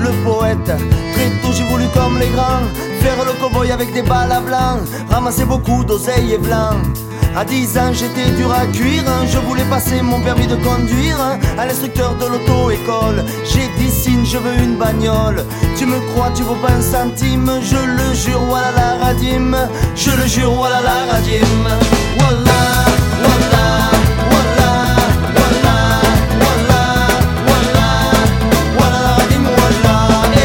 le poète. Très tôt j'ai voulu comme les grands faire le cow-boy avec des balles à blanc, ramasser beaucoup d'oseille et blanc. À 10 ans j'étais dur à cuire, je voulais passer mon permis de conduire à l'instructeur de l'auto-école. J'ai dit signe, je veux une bagnole. Tu me crois, tu vaux pas un centime, je le jure, voilà la radime. Je le jure, voilà la radime. Voilà.